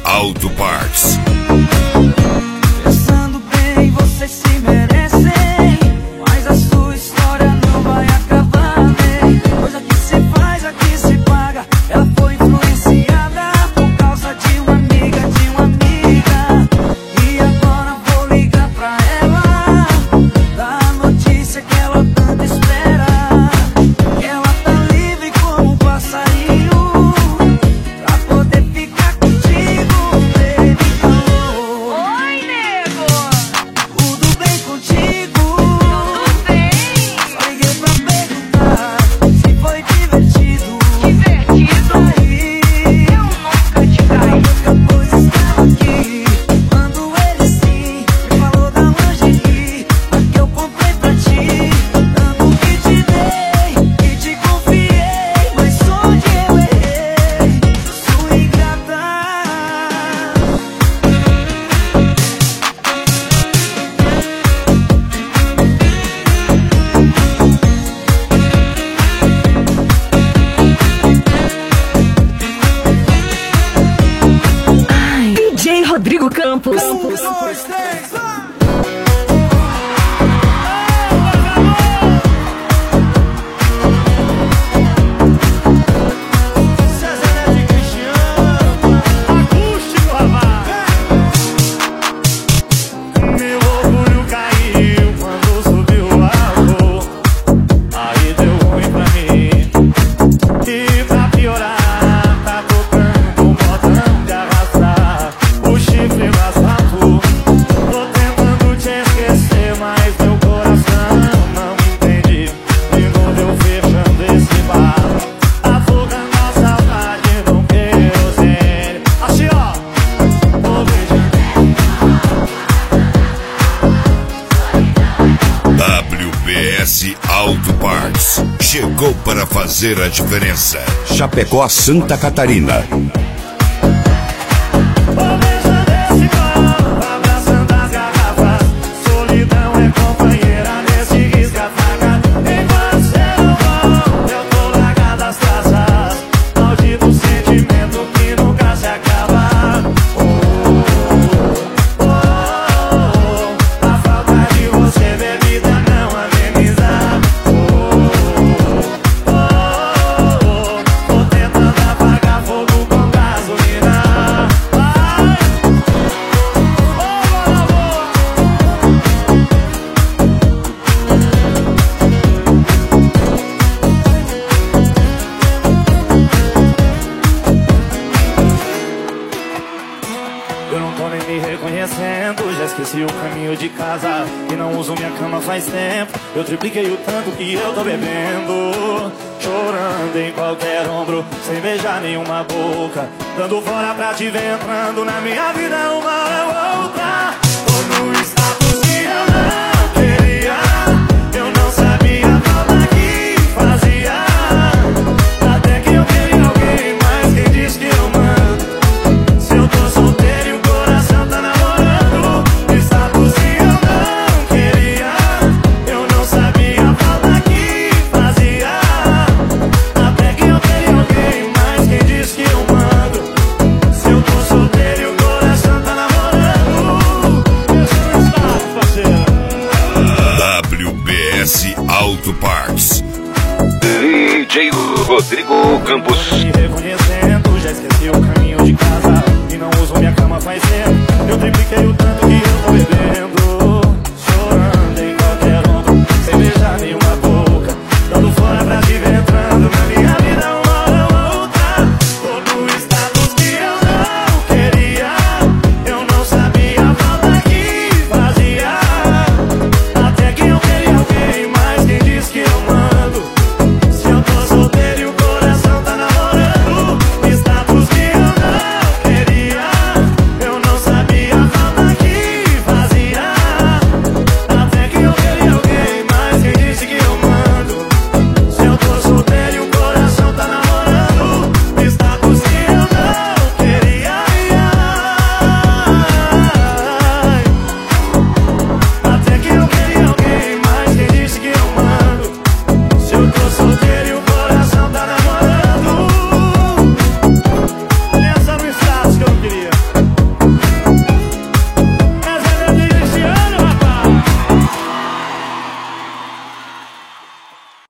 Auto Parts. Pensando bem, vocês se merecem, mas a sua história não vai acabar bem. Coisa que se faz, aqui se paga. Ela foi influenciada por causa de uma amiga, de uma amiga. E agora vou ligar pra ela, dar a notícia que ela tanto espera. Que ela tá livre como um passarinho, pra poder ficar contigo, baby. Oi, nego! Tudo bem contigo? Tudo bem! Só liguei pra perguntar se foi divertido. Divertido? Aí eu nunca te caí. Depois estava aqui, quando ele sim me falou da lingerie, a que eu comprei pra ti. Tanto que te dei, que te confiei, mas onde eu errei? Sou ingrata. DJ Rodrigo Campos. Meu orgulho caiu quando subiu o álcool. Aí deu ruim pra mim. E pra piorar, tá tocando o botão de arrastar o chifre no asfalto. Tô tentando te esquecer, mas meu coração não entende. De novo eu fechando esse bar, afogando a saudade no querosene. Assim ó, vou beijando. WBS Auto Parts. Chegou para fazer a diferença. Chapecó, Santa Catarina. Vou beijando esse copo, abraçando as garrafas. Solidão é companheira nesse risca-faca. Enquanto cê não volta, eu tô largado as traças. Maldito sentimento que nunca se acaba. A falta de você, bebida, não ameniza. Tô tentando apagar fogo com gasolina. Eu não tô nem me reconhecendo, já esqueci o caminho de casa e não uso minha cama faz tempo. Eu tripliquei o tanto que eu tô bebendo, chorando em qualquer ombro, sem beijar nenhuma boca, dando fora pra te ver entrando na minha vida uma hora ou outra. Tô no status que eu não queria, eu não sabia a falta que fazia. Até que eu queria alguém, mas quem diz que eu mando? Se eu tô solteiro e o coração tá namorando, status que eu não queria, eu não sabia a falta que fazia. Até que eu queria alguém, mas quem diz que eu mando? Se eu tô solteiro e o coração tá namorando, eu sou status, parceiro. WBS Auto Parts. DJ Rodrigo Campos. Me reconhecendo, já esqueci o caminho de casa e não uso minha cama faz tempo. Eu tripliquei o